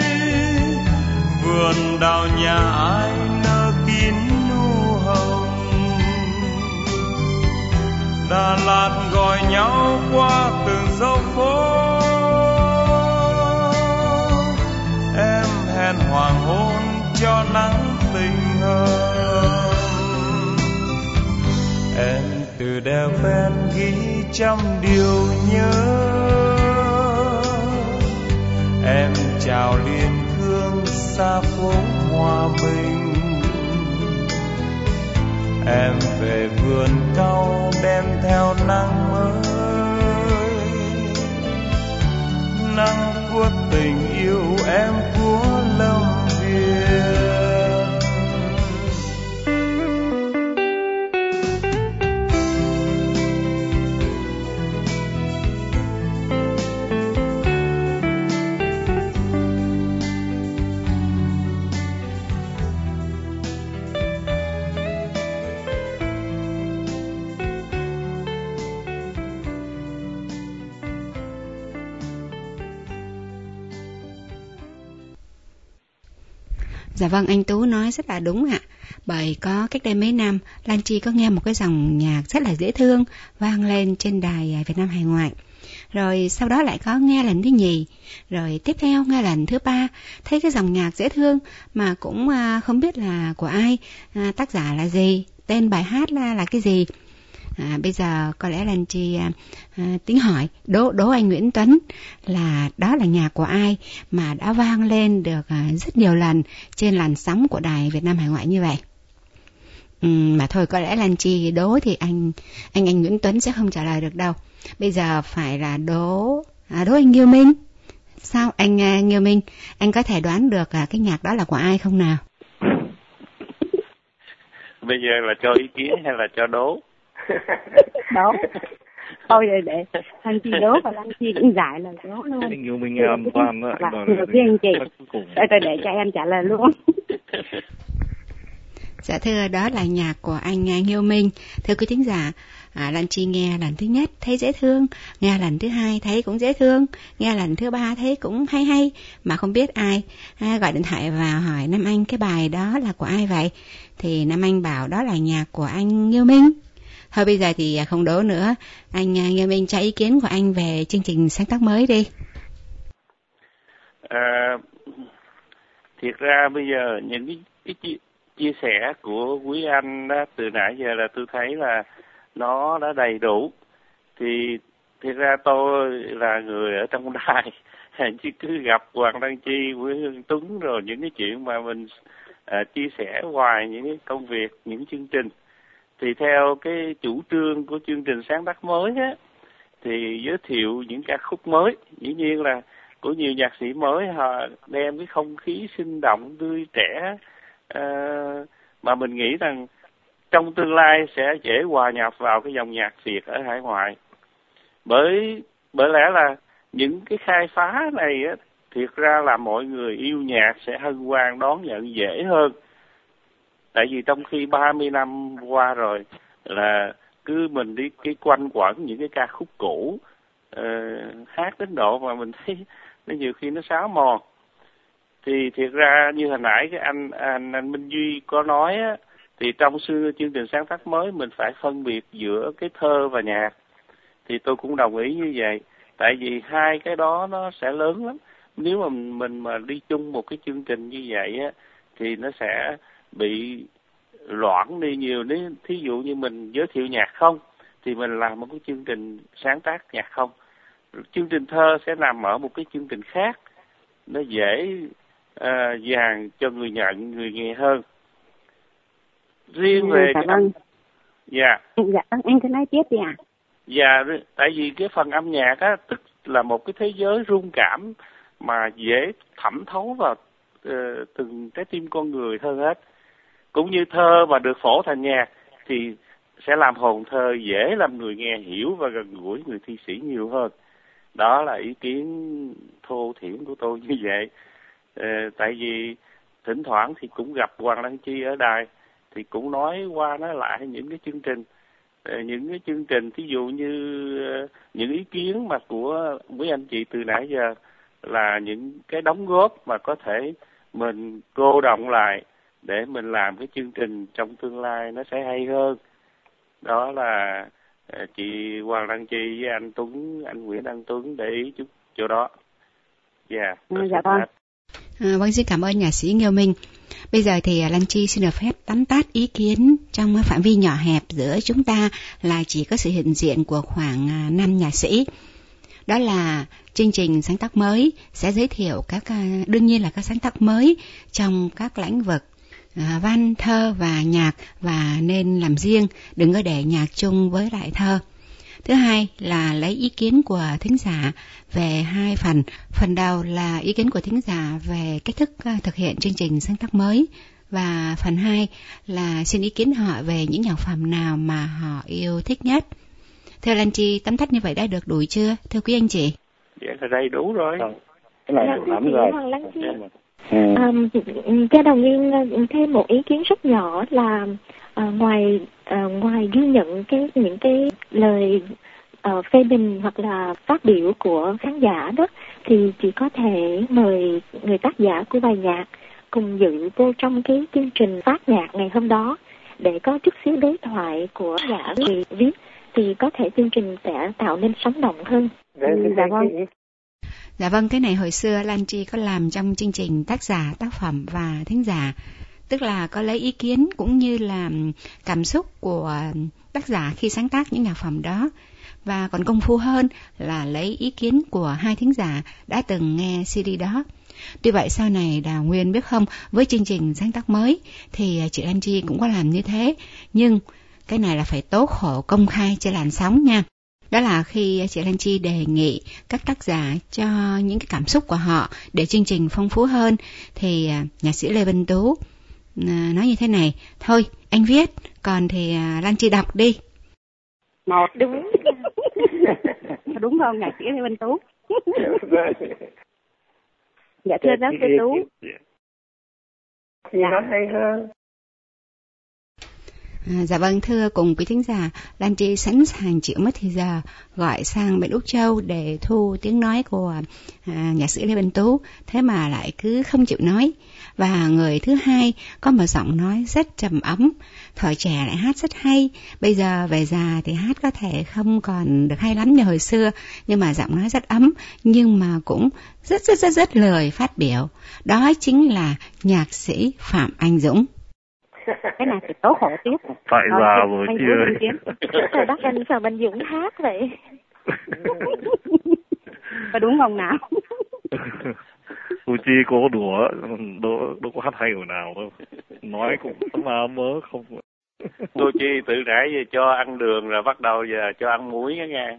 vườn đào nhà ai nở kín nu hồng. Đà Lạt gọi nhau qua từng dốc phố, em hẹn hoàng hôn cho nắng tình hơn. Em từ đèo ven ghi trăm điều nhớ, em chào liên hương xa phố hòa bình. Em về vườn cau đem theo nắng mới, nắng của tình yêu em của Lâm Viên. Dạ vâng, anh Tú nói rất là đúng ạ. Bởi có cách đây mấy năm, Lan Chi có nghe một cái dòng nhạc rất là dễ thương vang lên trên đài Việt Nam Hải Ngoại. Rồi sau đó lại có nghe lần thứ nhì, rồi tiếp theo nghe lần thứ ba, thấy cái dòng nhạc dễ thương mà cũng không biết là của ai, tác giả là gì, tên bài hát là, là cái gì. À, bây giờ có lẽ Lan Chi à, à, tính hỏi đố đố anh Nguyễn Tuấn là đó là nhạc của ai mà đã vang lên được à, rất nhiều lần trên làn sóng của đài Việt Nam Hải Ngoại như vậy. Ừ, mà thôi có lẽ Lan Chi đố thì anh anh anh Nguyễn Tuấn sẽ không trả lời được đâu. Bây giờ phải là đố à, đố anh Nghiêu Minh. Sao anh à, Nghiêu Minh, anh có thể đoán được à, cái nhạc đó là của ai không nào? Bây giờ là cho ý kiến hay là cho đố? Đố. Thôi rồi để Lan Chi đố và Lan Chi cũng giải là đố luôn. Nhiều mình an toàn đó. Được với anh chị. Để tôi để cho em trả lời luôn. Dạ thưa, đó là nhạc của anh Nghiêu Minh. Thưa quý thính giả, à, Lan Chi nghe lần thứ nhất thấy dễ thương, nghe lần thứ hai thấy cũng dễ thương, nghe lần thứ ba thấy cũng hay hay, mà không biết ai à, gọi điện thoại vào hỏi Nam Anh cái bài đó là của ai vậy? Thì Nam Anh bảo đó là nhạc của anh Nghiêu Minh. Thôi bây giờ thì không đố nữa, anh Nghiêu Minh cho ý kiến của anh về chương trình sáng tác mới đi. À, thiệt ra bây giờ những cái, cái chia, chia sẻ của quý anh đó, từ nãy giờ là tôi thấy là nó đã đầy đủ. Thì thiệt ra tôi là người ở trong đài, chứ cứ gặp Hoàng Đăng Chi, Nguyễn Hương Tuấn rồi những cái chuyện mà mình à, chia sẻ ngoài những cái công việc, những chương trình. Thì theo cái chủ trương của chương trình sáng tác mới á, thì giới thiệu những ca khúc mới, dĩ nhiên là của nhiều nhạc sĩ mới, họ đem cái không khí sinh động, tươi trẻ, uh, mà mình nghĩ rằng trong tương lai sẽ dễ hòa nhập vào cái dòng nhạc Việt ở hải ngoại. Bởi bởi lẽ là những cái khai phá này á, thiệt ra là mọi người yêu nhạc sẽ hân hoan đón nhận dễ hơn. Tại vì trong khi ba mươi năm qua rồi là cứ mình đi cái quanh quẩn những cái ca khúc cũ, uh, hát đến độ mà mình thấy nó nhiều khi nó xáo mòn. Thì thiệt ra như hồi nãy cái anh anh, anh Minh Duy có nói á, thì trong chương trình sáng tác mới mình phải phân biệt giữa cái thơ và nhạc. Thì tôi cũng đồng ý như vậy. Tại vì hai cái đó nó sẽ lớn lắm. Nếu mà mình mà đi chung một cái chương trình như vậy á, thì nó sẽ bị loãng đi nhiều. Nếu thí dụ như mình giới thiệu nhạc không, thì mình làm một cái chương trình sáng tác nhạc không. Chương trình thơ sẽ nằm ở một cái chương trình khác, nó dễ uh, dàng cho người nhận, người nghe hơn. Riêng về dạ cái vâng. Dạ. Dạ, anh cứ nói tiếp đi ạ. À? Dạ, tại vì cái phần âm nhạc á, tức là một cái thế giới rung cảm mà dễ thẩm thấu vào uh, từng trái tim con người hơn hết. Cũng như thơ mà được phổ thành nhạc thì sẽ làm hồn thơ dễ làm người nghe hiểu và gần gũi người thi sĩ nhiều hơn. Đó là ý kiến thô thiển của tôi như vậy. Ờ, tại vì thỉnh thoảng thì cũng gặp Hoàng Đăng Chi ở đài, thì cũng nói qua nói lại những cái chương trình. Ờ, những cái chương trình thí dụ như uh, những ý kiến mà của quý anh chị từ nãy giờ là những cái đóng góp mà có thể mình cô động lại để mình làm cái chương trình trong tương lai nó sẽ hay hơn. Đó là chị Hoàng Đăng Chi với anh Tuấn, anh Nguyễn Đăng Tuấn để ý chút chỗ đó. Yeah, à, dạ vâng. À, vâng, xin cảm ơn nhạc sĩ Nghiêu Minh. Bây giờ thì Lan Chi xin được phép tóm tắt ý kiến trong phạm vi nhỏ hẹp giữa chúng ta là chỉ có sự hiện diện của khoảng năm nhạc sĩ. Đó là chương trình sáng tác mới sẽ giới thiệu các, đương nhiên là các sáng tác mới trong các lĩnh vực À, văn, thơ và nhạc, và nên làm riêng, đừng có để nhạc chung với lại thơ. Thứ hai là lấy ý kiến của thính giả về hai phần. Phần đầu là ý kiến của thính giả về cách thức thực hiện chương trình sáng tác mới, và phần hai là xin ý kiến họ về những nhạc phẩm nào mà họ yêu thích nhất. Thưa Lan Chi, tóm tắt như vậy đã được đủ chưa, thưa quý anh chị? Dạ, là đầy đủ rồi. Cái này đủ lắm rồi. Ừ. Um, cho đồng viên thêm một ý kiến rất nhỏ là uh, ngoài uh, ngoài ghi nhận cái những cái lời uh, phê bình hoặc là phát biểu của khán giả đó, thì chỉ có thể mời người tác giả của bài nhạc cùng dự vô trong cái chương trình phát nhạc ngày hôm đó để có chút xíu đối thoại của giả người viết thì có thể chương trình sẽ tạo nên sống động hơn. Ừ, dạ vâng. Dạ vâng, cái này hồi xưa Lan Chi có làm trong chương trình tác giả, tác phẩm và thính giả. Tức là có lấy ý kiến cũng như là cảm xúc của tác giả khi sáng tác những nhạc phẩm đó. Và còn công phu hơn là lấy ý kiến của hai thính giả đã từng nghe xê đê đó. Tuy vậy sau này Đào Nguyên biết không, với chương trình sáng tác mới thì chị Lan Chi cũng có làm như thế. Nhưng cái này là phải tố khổ công khai trên làn sóng nha. Đó là khi chị Lan Chi đề nghị các tác giả cho những cái cảm xúc của họ để chương trình phong phú hơn, thì nhạc sĩ Lê Vân Tú nói như thế này: thôi anh viết, còn thì Lan Chi đọc đi. Một đúng. Đúng không nhạc sĩ Lê Vân Tú? Dạ thưa giáo sư Tú. Thì nói hay hơn. À, dạ vâng, thưa cùng quý thính giả, Lan Chi sẵn sàng chịu mất thì giờ gọi sang bên Úc Châu để thu tiếng nói của à, nhạc sĩ Lê Văn Tú, thế mà lại cứ không chịu nói. Và người thứ hai có một giọng nói rất trầm ấm, thời trẻ lại hát rất hay, bây giờ về già thì hát có thể không còn được hay lắm như hồi xưa, nhưng mà giọng nói rất ấm, nhưng mà cũng rất rất rất rất lời phát biểu. Đó chính là nhạc sĩ Phạm Anh Dũng. Cái này thì tố khổ tiếp. Tại già rồi chị ơi. Sao bác anh Phạm Anh Dũng hát vậy? Có đúng không nào? Cô Chi cô đùa, đâu, đâu có hát hay hồi nào đâu. Nói cũng mà mớ không. Cô Chi từ nãy giờ cho ăn đường rồi bắt đầu giờ cho ăn muối đó nghe.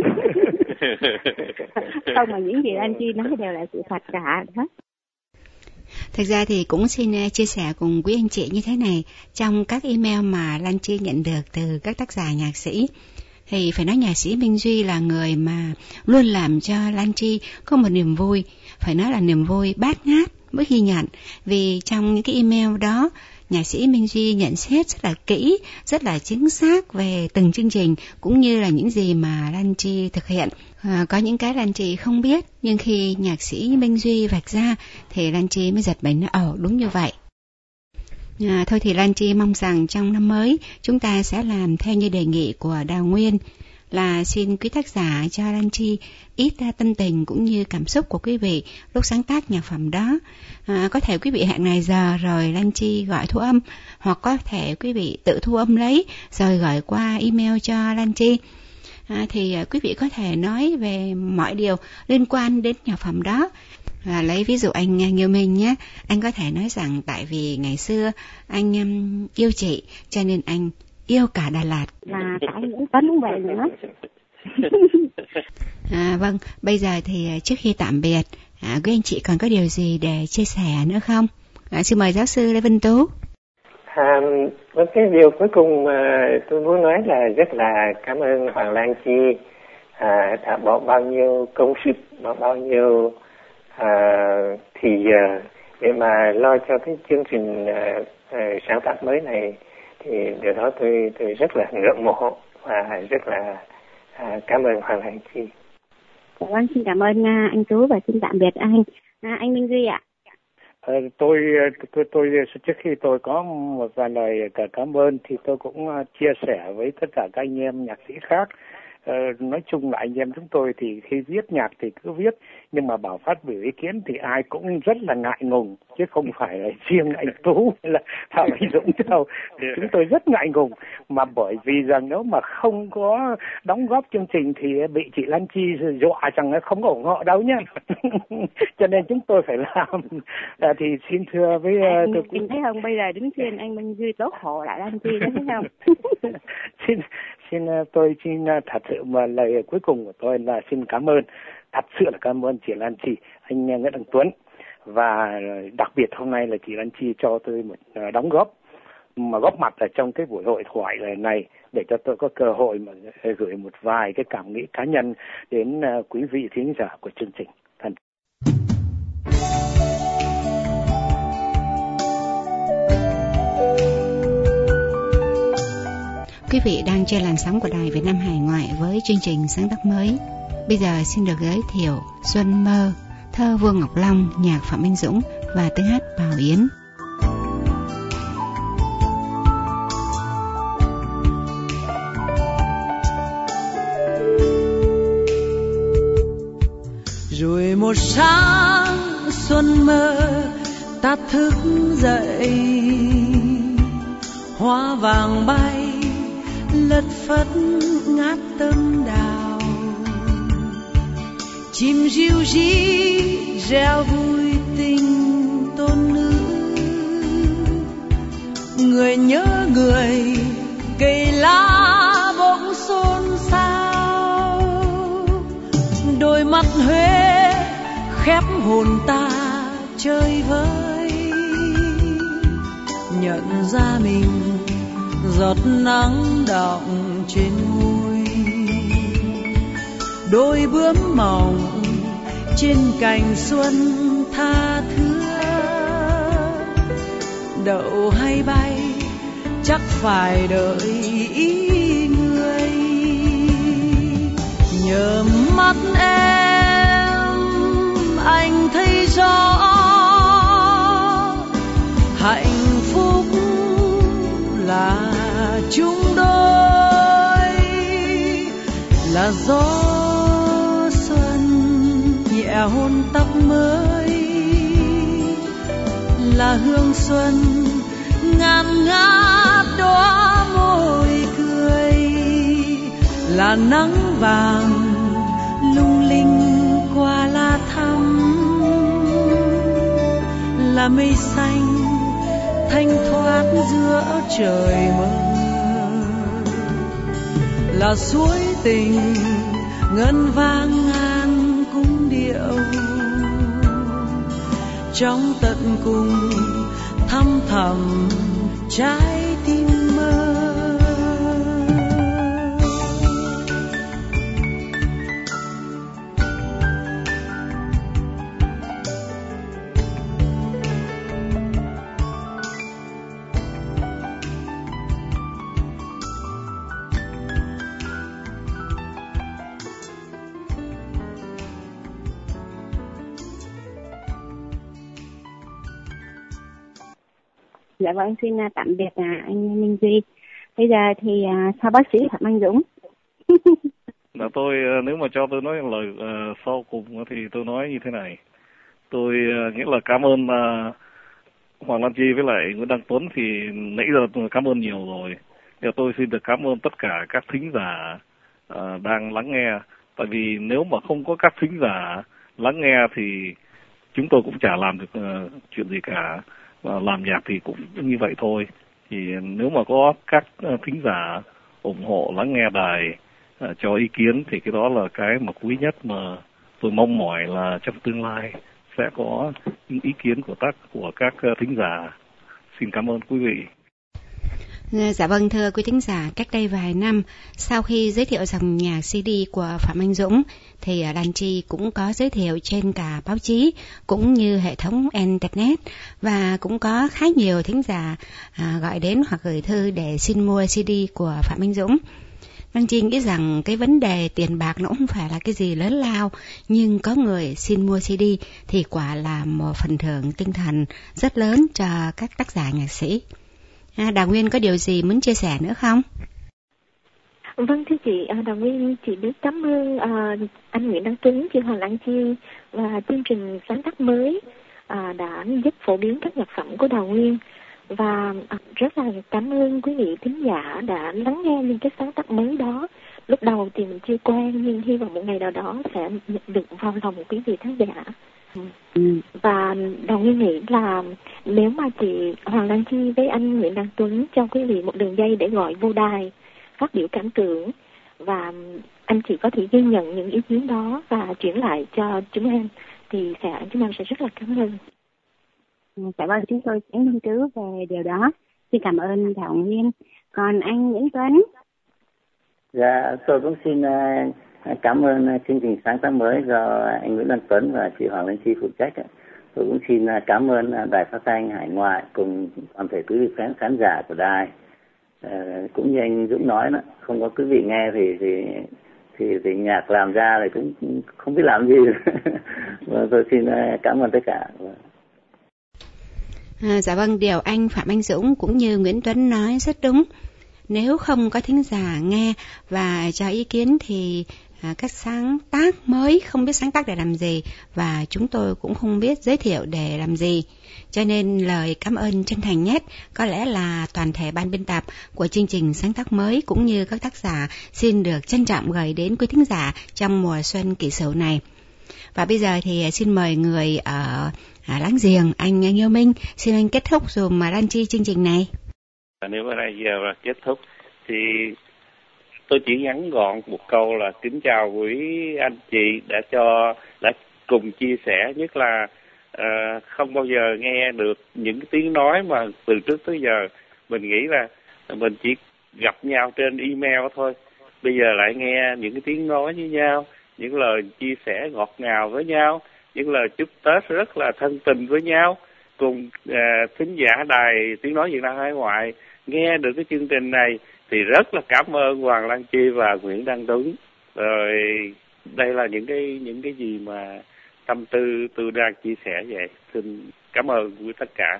Không, mà những gì anh Chi nói đều là sự thật cả đó. Thực ra thì cũng xin chia sẻ cùng quý anh chị như thế này, trong các email mà Lan Chi nhận được từ các tác giả nhạc sĩ, thì phải nói nhạc sĩ Minh Duy là người mà luôn làm cho Lan Chi có một niềm vui, phải nói là niềm vui bát ngát mỗi khi nhận, vì trong những cái email đó nhạc sĩ Minh Duy nhận xét rất là kỹ, rất là chính xác về từng chương trình cũng như là những gì mà Lan Chi thực hiện. À, có những cái Lan Chi không biết, nhưng khi nhạc sĩ Minh Duy vạch ra thì Lan Chi mới giật mình, ồ đúng như vậy. À, thôi thì Lan Chi mong rằng trong năm mới chúng ta sẽ làm theo như đề nghị của Đào Nguyên, là xin quý tác giả cho Lan Chi ít ra tâm tình cũng như cảm xúc của quý vị lúc sáng tác nhạc phẩm đó. À, có thể quý vị hẹn ngày giờ rồi Lan Chi gọi thu âm, hoặc có thể quý vị tự thu âm lấy rồi gửi qua email cho Lan Chi. À, thì quý vị có thể nói về mọi điều liên quan đến nhạc phẩm đó. À, lấy ví dụ anh Nghiêu Minh nhé, anh có thể nói rằng tại vì ngày xưa anh um, yêu chị cho nên anh yêu cả Đà Lạt. Là cả anh Nguyễn Tuấn cũng vậy nữa. À, vâng, bây giờ thì trước khi tạm biệt, à, quý anh chị còn có điều gì để chia sẻ nữa không? À, xin mời giáo sư Lê Vân Tú. À, cái điều cuối cùng mà tôi muốn nói là rất là cảm ơn Hoàng Lan Chi à, đã bỏ bao nhiêu công sức, bỏ bao nhiêu à, thì giờ để mà lo cho cái chương trình à, à, sáng tác mới này, thì điều đó tôi tôi rất là ngưỡng mộ và rất là à, cảm ơn Hoàng Lan Chi. Dạ vâng, xin cảm ơn uh, anh Tú và xin tạm biệt anh. À, anh Minh Duy ạ. À, tôi tôi tôi trước khi tôi có một vài lời cảm ơn thì tôi cũng chia sẻ với tất cả các anh em nhạc sĩ khác. Uh, nói chung là anh em chúng tôi thì khi viết nhạc thì cứ viết, nhưng mà bảo phát biểu ý kiến thì ai cũng rất là ngại ngùng, chứ không phải là riêng anh Tú hay là Phạm Anh Dũng đâu. Chúng tôi rất ngại ngùng, mà bởi vì rằng nếu mà không có đóng góp chương trình thì bị chị Lan Chi dọa rằng không có ủng hộ đâu nhá. Cho nên chúng tôi phải làm. À, thì xin thưa với anh, uh, tôi... thấy không, bây giờ đứng trên anh Minh Duy tố khổ lại Lan Chi đó, thấy không? xin xin tôi xin thật sự mà lời cuối cùng của tôi là xin cảm ơn, thật sự là cảm ơn chị Lan Chi, anh Nguyễn Đăng Tuấn, và đặc biệt hôm nay là chị Lan Chi cho tôi một đóng góp mà góp mặt ở trong cái buổi hội thoại này để cho tôi có cơ hội mà gửi một vài cái cảm nghĩ cá nhân đến quý vị thính giả của chương trình. Thân Quý vị đang trên làn sóng của Đài Việt Nam Hải Ngoại với chương trình sáng tác mới. Bây giờ xin được giới thiệu Xuân Mơ, thơ Vương Ngọc Long, nhạc Phạm Anh Dũng và tiếng hát Bảo Yến. Rồi một sáng xuân mơ ta thức dậy, hoa vàng bay lất phất ngát tâm đào, chim ríu rí reo vui tình tôn nữ. Người nhớ người, cây lá bỗng xôn xao, đôi mắt Huế khép hồn ta chơi vơi. Nhận ra mình giọt nắng đọng trên môi, đôi bướm mỏng trên cành xuân tha thưa. Đậu hay bay chắc phải đợi ý người, nhờ mắt em anh thấy rõ hạnh phúc là chúng đôi, là gió xuân nhẹ hôn tóc mới, là hương xuân ngàn ngát đóa môi cười, là nắng vàng lung linh qua lá thắm, là mây xanh thanh thoát giữa trời mơ, là suối tình ngân vang ngàn cung điệu, trong tận cùng thăm thẳm trái tim mơ. Dạ vâng, xin uh, tạm biệt uh, anh Minh Duy. Bây giờ thì uh, sau bác sĩ Phạm Anh Dũng. Là tôi nếu mà cho tôi nói lời uh, sau cùng thì tôi nói như thế này. Tôi uh, nghĩa là cảm ơn uh, Hoàng Lan Chi với lại Nguyễn Đăng Tuấn thì nãy giờ tôi cảm ơn nhiều rồi. Giờ tôi xin được cảm ơn tất cả các thính giả uh, đang lắng nghe. Tại vì nếu mà không có các thính giả lắng nghe thì chúng tôi cũng chả làm được uh, chuyện gì cả. Và làm nhạc thì cũng như vậy thôi. Thì nếu mà có các thính giả ủng hộ lắng nghe đài uh, cho ý kiến thì cái đó là cái mà quý nhất mà tôi mong mỏi là trong tương lai sẽ có những ý kiến của các của các thính giả. Xin cảm ơn quý vị. Dạ vâng, thưa quý thính giả, cách đây vài năm sau khi giới thiệu dòng nhạc xê đê của Phạm Anh Dũng thì Lan Chi cũng có giới thiệu trên cả báo chí cũng như hệ thống internet, và cũng có khá nhiều thính giả à, gọi đến hoặc gửi thư để xin mua xê đê của Phạm Anh Dũng. Lan Chi nghĩ rằng cái vấn đề tiền bạc nó không phải là cái gì lớn lao, nhưng có người xin mua xê đê thì quả là một phần thưởng tinh thần rất lớn cho các tác giả nhạc sĩ. À, Đào Nguyên có điều gì muốn chia sẻ nữa không? Vâng thưa chị, Đào Nguyên chỉ biết cảm ơn uh, anh Nguyễn Đăng Tuấn, chị Hoàng Lan Chi và chương trình sáng tác mới uh, đã giúp phổ biến các nhạc phẩm của Đào Nguyên, và uh, rất là cảm ơn quý vị thính giả đã lắng nghe những cái sáng tác mới đó. Lúc đầu thì mình chưa quen, nhưng hy vọng một ngày nào đó sẽ được vào lòng quý vị khán giả. Ừ. Và Đào Nguyên nghĩ là nếu mà chị Hoàng Lan Chi với anh Nguyễn Đăng Tuấn cho quý vị một đường dây để gọi vô đài phát biểu cảm tưởng, và anh chị có thể ghi nhận những ý kiến đó và chuyển lại cho chúng em, thì sẽ chúng em sẽ rất là cảm ơn. Dạ vâng, chúng tôi sẽ nghiên cứu về điều đó. Xin cảm ơn Đào Nguyên. Còn anh Nguyễn Tuấn? Dạ, tôi cũng xin cảm ơn chương trình sáng tác mới do anh Nguyễn Đăng Tuấn và chị Hoàng Lan Chi phụ trách. Tôi cũng xin cảm ơn Đài Phát thanh Hải Ngoại cùng toàn thể quý vị khán, khán giả của đài. À, cũng như anh Dũng nói đó, không có quý vị nghe thì thì thì, thì nhạc làm ra thì cũng không biết làm gì. Và tôi xin cảm ơn tất cả. À, dạ vâng, điều anh Phạm Anh Dũng cũng như Nguyễn Tuấn nói rất đúng. Nếu không có thính giả nghe và cho ý kiến thì à, các sáng tác mới không biết sáng tác để làm gì, và chúng tôi cũng không biết giới thiệu để làm gì. Cho nên lời cảm ơn chân thành nhất có lẽ là toàn thể ban biên tập của chương trình sáng tác mới cũng như các tác giả xin được trân trọng gửi đến quý thính giả trong mùa xuân Kỷ Sửu này. Và bây giờ thì xin mời người ở à, láng giềng, anh Nghiêu Minh, xin anh kết thúc dùm mà Lan Chi chương trình này. Nếu mà bây giờ là kết thúc thì tôi chỉ ngắn gọn một câu là kính chào quý anh chị đã cho đã cùng chia sẻ, nhất là uh, không bao giờ nghe được những cái tiếng nói mà từ trước tới giờ mình nghĩ là mình chỉ gặp nhau trên email thôi, bây giờ lại nghe những cái tiếng nói với nhau, những lời chia sẻ ngọt ngào với nhau, những lời chúc Tết rất là thân tình với nhau, cùng uh, thính giả đài Tiếng Nói Việt Nam Hải Ngoại nghe được cái chương trình này thì rất là cảm ơn Hoàng Lan Chi và Nguyễn Đăng Tuấn. Rồi đây là những cái những cái gì mà tâm tư tôi đang chia sẻ vậy. Xin cảm ơn quý tất cả.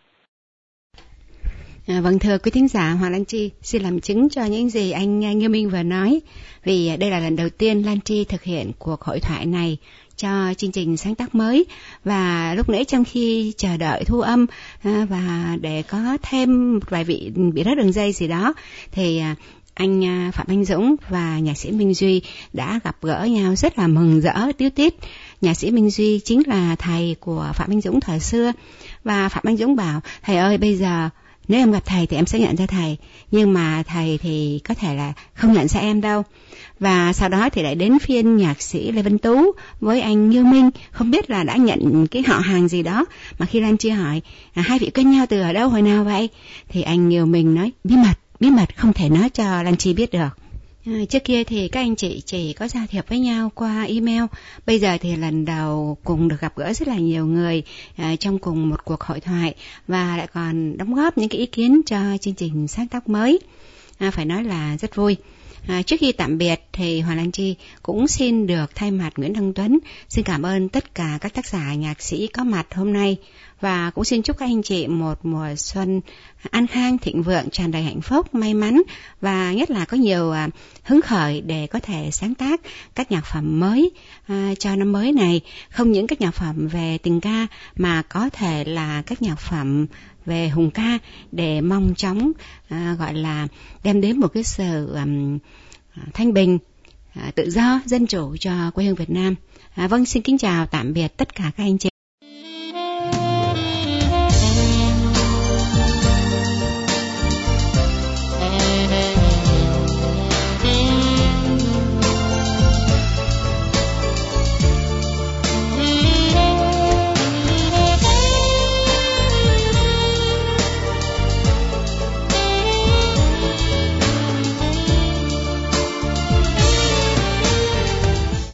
À, vâng, thưa quý thính giả, Hoàng Lan Chi xin làm chứng cho những gì anh Nghiêu Minh vừa nói, vì đây là lần đầu tiên Lan Chi thực hiện cuộc hội thoại này cho chương trình sáng tác mới. Và lúc nãy trong khi chờ đợi thu âm à, và để có thêm một vài vị bị rớt đường dây gì đó thì à, anh Phạm Anh Dũng và nhạc sĩ Minh Duy đã gặp gỡ nhau rất là mừng rỡ tíu tít. Nhạc sĩ Minh Duy chính là thầy của Phạm Anh Dũng thời xưa, và Phạm Anh Dũng bảo: thầy ơi, bây giờ nếu em gặp thầy thì em sẽ nhận ra thầy, nhưng mà thầy thì có thể là không nhận ra em đâu. Và sau đó thì lại đến phiên nhạc sĩ Lê Văn Tú với anh Nghiêu Minh, không biết là đã nhận cái họ hàng gì đó, mà khi Lan Chi hỏi à, hai vị quen nhau từ ở đâu, hồi nào vậy, thì anh Nghiêu Minh nói bí mật, bí mật không thể nói cho Lan Chi biết được. À, trước kia thì các anh chị chỉ có giao thiệp với nhau qua email, bây giờ thì lần đầu cùng được gặp gỡ rất là nhiều người à, trong cùng một cuộc hội thoại, và lại còn đóng góp những cái ý kiến cho chương trình sáng tác mới. À, phải nói là rất vui. À, trước khi tạm biệt thì Hoàng Lan Chi cũng xin được thay mặt Nguyễn Đăng Tuấn xin cảm ơn tất cả các tác giả nhạc sĩ có mặt hôm nay, và cũng xin chúc các anh chị một mùa xuân an khang, thịnh vượng, tràn đầy hạnh phúc, may mắn, và nhất là có nhiều à, hứng khởi để có thể sáng tác các nhạc phẩm mới à, cho năm mới này. Không những các nhạc phẩm về tình ca mà có thể là các nhạc phẩm về hùng ca, để mong chóng à, gọi là đem đến một cái sự um, thanh bình, à, tự do, dân chủ cho quê hương Việt Nam. À, vâng, xin kính chào tạm biệt tất cả các anh chị.